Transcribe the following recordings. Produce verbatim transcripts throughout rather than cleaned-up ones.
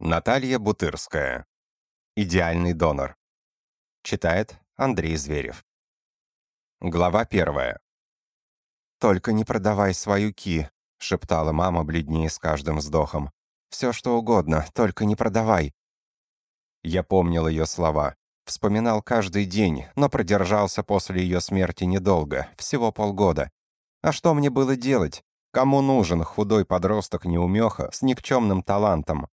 Наталья Бутырская. Идеальный донор. Читает Андрей Зверев. Глава первая. «Только не продавай свою ки», — шептала мама, бледнее с каждым вздохом. «Все что угодно, только не продавай». Я помнил ее слова. Вспоминал каждый день, но продержался после ее смерти недолго, всего полгода. А что мне было делать? Кому нужен худой подросток-неумеха с никчемным талантом?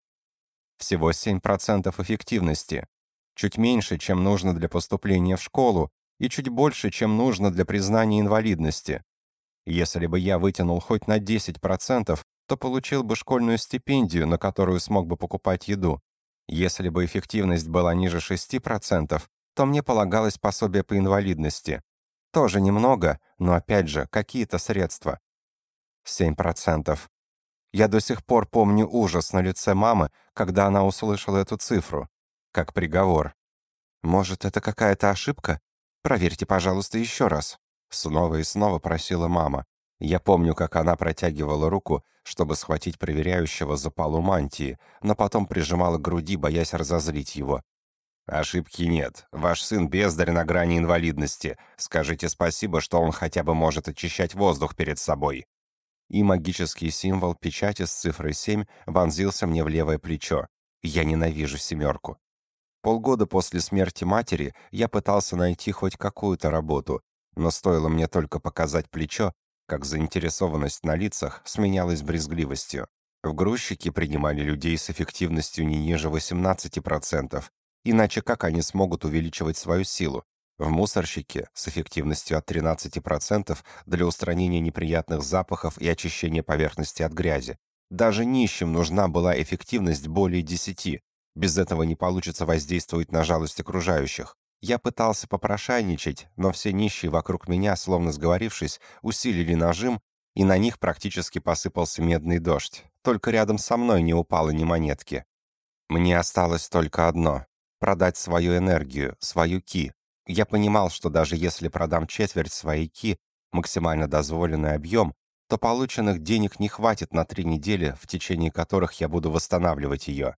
Всего семь процентов эффективности. Чуть меньше, чем нужно для поступления в школу, и чуть больше, чем нужно для признания инвалидности. Если бы я вытянул хоть на десять процентов, то получил бы школьную стипендию, на которую смог бы покупать еду. Если бы эффективность была ниже шести процентов, то мне полагалось пособие по инвалидности. Тоже немного, но опять же, какие-то средства. семь процентов. Я до сих пор помню ужас на лице мамы, когда она услышала эту цифру, как приговор. «Может, это какая-то ошибка? Проверьте, пожалуйста, еще раз». Снова и снова просила мама. Я помню, как она протягивала руку, чтобы схватить проверяющего за полу мантии, но потом прижимала к груди, боясь разозлить его. «Ошибки нет. Ваш сын бездарь на грани инвалидности. Скажите спасибо, что он хотя бы может очищать воздух перед собой». И магический символ печати с цифрой семь вонзился мне в левое плечо. Я ненавижу семерку. Полгода после смерти матери я пытался найти хоть какую-то работу, но стоило мне только показать плечо, как заинтересованность на лицах сменялась брезгливостью. В грузчики принимали людей с эффективностью не ниже восемнадцати процентов, иначе как они смогут увеличивать свою силу? В мусорщике с эффективностью от тринадцати процентов для устранения неприятных запахов и очищения поверхности от грязи. Даже нищим нужна была эффективность более десяти. Без этого не получится воздействовать на жалость окружающих. Я пытался попрошайничать, но все нищие вокруг меня, словно сговорившись, усилили нажим, и на них практически посыпался медный дождь. Только рядом со мной не упало ни монетки. Мне осталось только одно — продать свою энергию, свою ки. Я понимал, что даже если продам четверть своей ки, максимально дозволенный объем, то полученных денег не хватит на три недели, в течение которых я буду восстанавливать ее.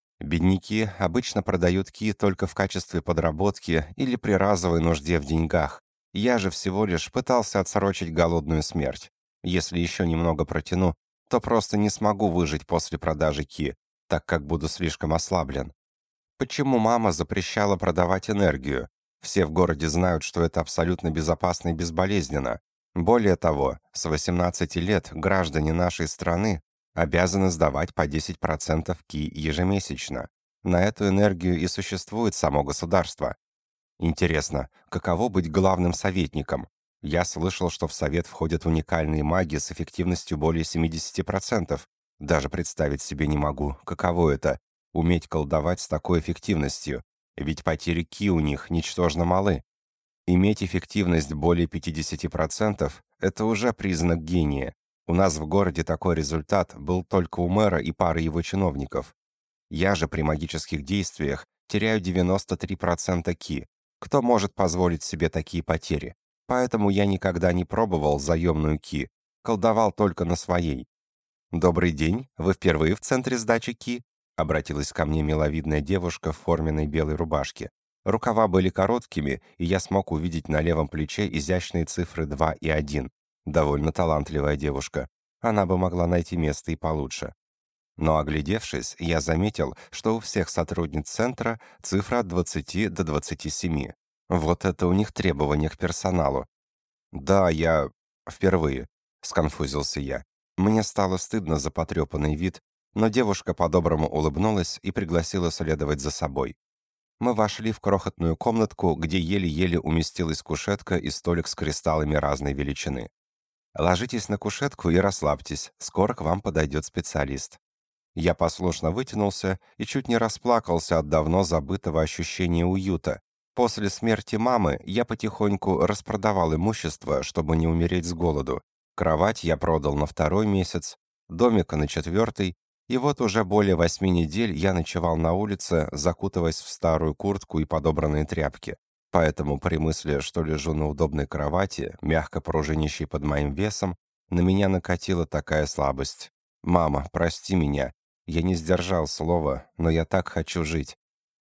Бедняки обычно продают ки только в качестве подработки или при разовой нужде в деньгах. Я же всего лишь пытался отсрочить голодную смерть. Если еще немного протяну, то просто не смогу выжить после продажи ки, так как буду слишком ослаблен. Почему мама запрещала продавать энергию? Все в городе знают, что это абсолютно безопасно и безболезненно. Более того, с восемнадцати лет граждане нашей страны обязаны сдавать по десять процентов ки ежемесячно. На эту энергию и существует само государство. Интересно, каково быть главным советником? Я слышал, что в совет входят уникальные маги с эффективностью более семидесяти процентов. Даже представить себе не могу, каково это — уметь колдовать с такой эффективностью. Ведь потери ки у них ничтожно малы. Иметь эффективность более пятидесяти процентов — это уже признак гения. У нас в городе такой результат был только у мэра и пары его чиновников. Я же при магических действиях теряю девяносто три процента ки. Кто может позволить себе такие потери? Поэтому я никогда не пробовал заемную ки, колдовал только на своей. «Добрый день, вы впервые в центре сдачи ки?» Обратилась ко мне миловидная девушка в форменной белой рубашке. Рукава были короткими, и я смог увидеть на левом плече изящные цифры два и один. Довольно талантливая девушка. Она бы могла найти место и получше. Но, оглядевшись, я заметил, что у всех сотрудниц центра цифра от двадцати до двадцати семи. Вот это у них требования к персоналу. «Да, я... впервые», — сконфузился я. Мне стало стыдно за потрепанный вид, но девушка по-доброму улыбнулась и пригласила следовать за собой. Мы вошли в крохотную комнатку, где еле-еле уместилась кушетка и столик с кристаллами разной величины. «Ложитесь на кушетку и расслабьтесь, скоро к вам подойдет специалист». Я послушно вытянулся и чуть не расплакался от давно забытого ощущения уюта. После смерти мамы я потихоньку распродавал имущество, чтобы не умереть с голоду. Кровать я продал на второй месяц, домик на четвертый, и вот уже более восьми недель я ночевал на улице, закутываясь в старую куртку и подобранные тряпки. Поэтому при мысли, что лежу на удобной кровати, мягко пружинящей под моим весом, на меня накатила такая слабость. «Мама, прости меня. Я не сдержал слова, но я так хочу жить.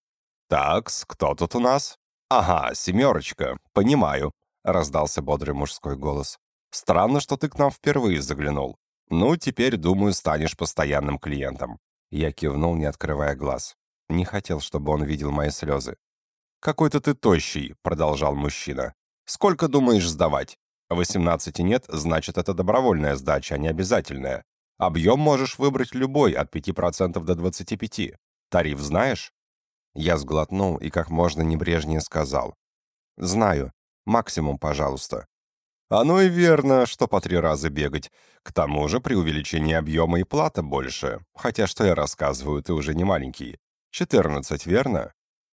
«Такс, кто тут у нас?» «Ага, семерочка, понимаю», — раздался бодрый мужской голос. «Странно, что ты к нам впервые заглянул. Ну, теперь, думаю, станешь постоянным клиентом». Я кивнул, не открывая глаз. Не хотел, чтобы он видел мои слезы. «Какой-то ты тощий», — продолжал мужчина. «Сколько думаешь сдавать? Восемнадцати нет, значит, это добровольная сдача, а не обязательная. Объем можешь выбрать любой, от пяти процентов до двадцати пяти. Тариф знаешь?» Я сглотнул и как можно небрежнее сказал. «Знаю. Максимум, пожалуйста». «Оно и верно, что по три раза бегать. К тому же при увеличении объема и плата больше. Хотя, что я рассказываю, ты уже не маленький. Четырнадцать, верно?»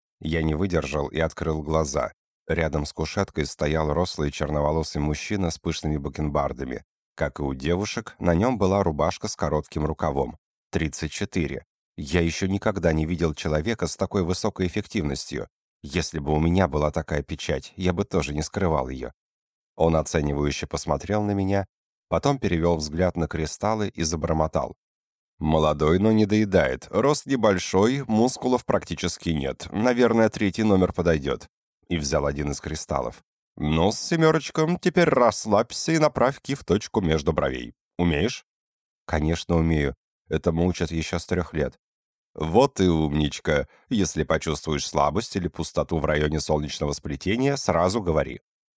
Я не выдержал и открыл глаза. Рядом с кушеткой стоял рослый черноволосый мужчина с пышными бакенбардами. Как и у девушек, на нем была рубашка с коротким рукавом. тридцать четыре. Я еще никогда не видел человека с такой высокой эффективностью. Если бы у меня была такая печать, я бы тоже не скрывал ее. Он оценивающе посмотрел на меня, потом перевел взгляд на кристаллы и забормотал. «Молодой, но не доедает. Рост небольшой, мускулов практически нет. Наверное, третий номер подойдет». И взял один из кристаллов. «Ну, с семерочком, теперь расслабься и направь ки в точку между бровей. Умеешь?» «Конечно, умею. Этому учат еще с трех лет». «Вот и умничка. Если почувствуешь слабость или пустоту в районе солнечного сплетения, сразу говори».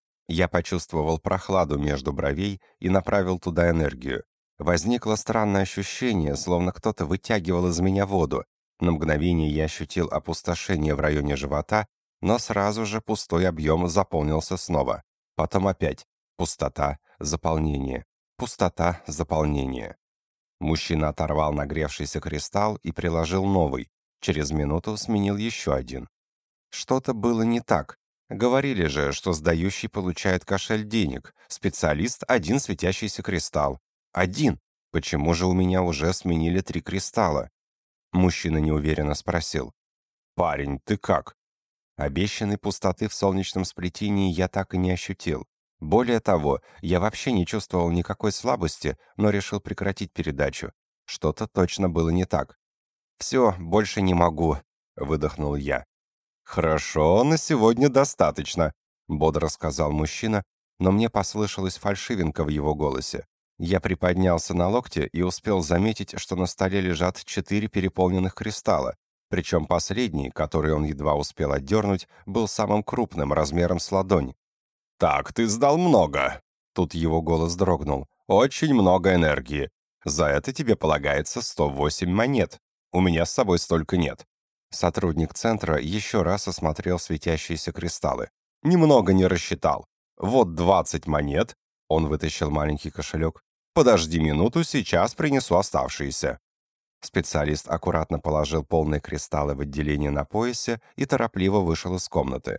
Я почувствовал прохладу между бровей и направил туда энергию. Возникло странное ощущение, словно кто-то вытягивал из меня воду. На мгновение я ощутил опустошение в районе живота, но сразу же пустой объем заполнился снова. Потом опять пустота, заполнение, пустота, заполнение. Мужчина оторвал нагревшийся кристалл и приложил новый. Через минуту сменил еще один. Что-то было не так. Говорили же, что сдающий получает кошель денег. Специалист — один светящийся кристалл. Один. Почему же у меня уже сменили три кристалла? Мужчина неуверенно спросил. «Парень, ты как?» Обещанной пустоты в солнечном сплетении я так и не ощутил. Более того, я вообще не чувствовал никакой слабости, но решил прекратить передачу. Что-то точно было не так. «Все, больше не могу», — выдохнул я. «Хорошо, на сегодня достаточно», — бодро сказал мужчина, но мне послышалась фальшивинка в его голосе. Я приподнялся на локте и успел заметить, что на столе лежат четыре переполненных кристалла, причем последний, который он едва успел отдернуть, был самым крупным, размером с ладонь. «Так, ты сдал много!» Тут его голос дрогнул. «Очень много энергии. За это тебе полагается сто восемь монет. У меня с собой столько нет». Сотрудник центра еще раз осмотрел светящиеся кристаллы. «Немного не рассчитал. Вот двадцать монет». Он вытащил маленький кошелек. «Подожди минуту, сейчас принесу оставшиеся». Специалист аккуратно положил полные кристаллы в отделение на поясе и торопливо вышел из комнаты.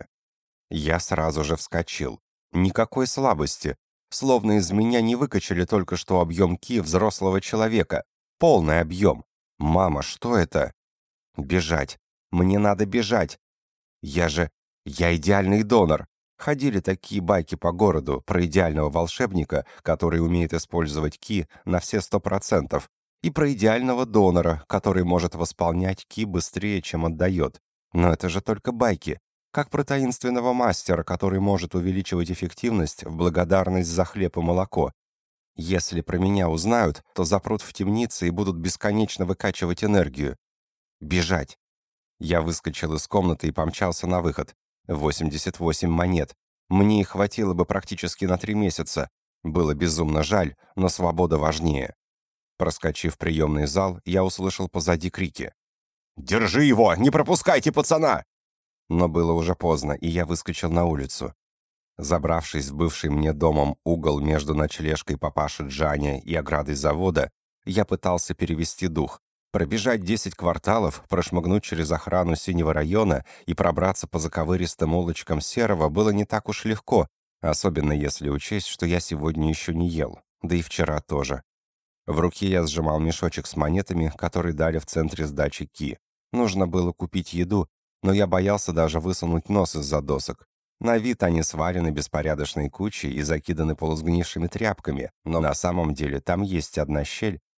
Я сразу же вскочил. Никакой слабости. Словно из меня не выкачали только что объем ки взрослого человека. Полный объем. Мама, что это? Бежать. Мне надо бежать. Я же... Я идеальный донор. Ходили такие байки по городу про идеального волшебника, который умеет использовать ки на все сто процентов, и про идеального донора, который может восполнять ки быстрее, чем отдает. Но это же только байки. Как про таинственного мастера, который может увеличивать эффективность в благодарность за хлеб и молоко. Если про меня узнают, то запрут в темнице и будут бесконечно выкачивать энергию. Бежать. Я выскочил из комнаты и помчался на выход. восемьдесят восемь монет. Мне их хватило бы практически на три месяца. Было безумно жаль, но свобода важнее. Проскочив приемный зал, я услышал позади крики. «Держи его! Не пропускайте пацана!» Но было уже поздно, и я выскочил на улицу. Забравшись в бывший мне домом угол между ночлежкой папаши Джаня и оградой завода, я пытался перевести дух. Пробежать десять кварталов, прошмыгнуть через охрану Синего района и пробраться по заковыристым улочкам Серого было не так уж легко, особенно если учесть, что я сегодня еще не ел, да и вчера тоже. В руке я сжимал мешочек с монетами, который дали в центре сдачи ки. Нужно было купить еду, но я боялся даже высунуть нос из-за досок. На вид они свалены беспорядочной кучей и закиданы полусгнившими тряпками, но на самом деле там есть одна щель,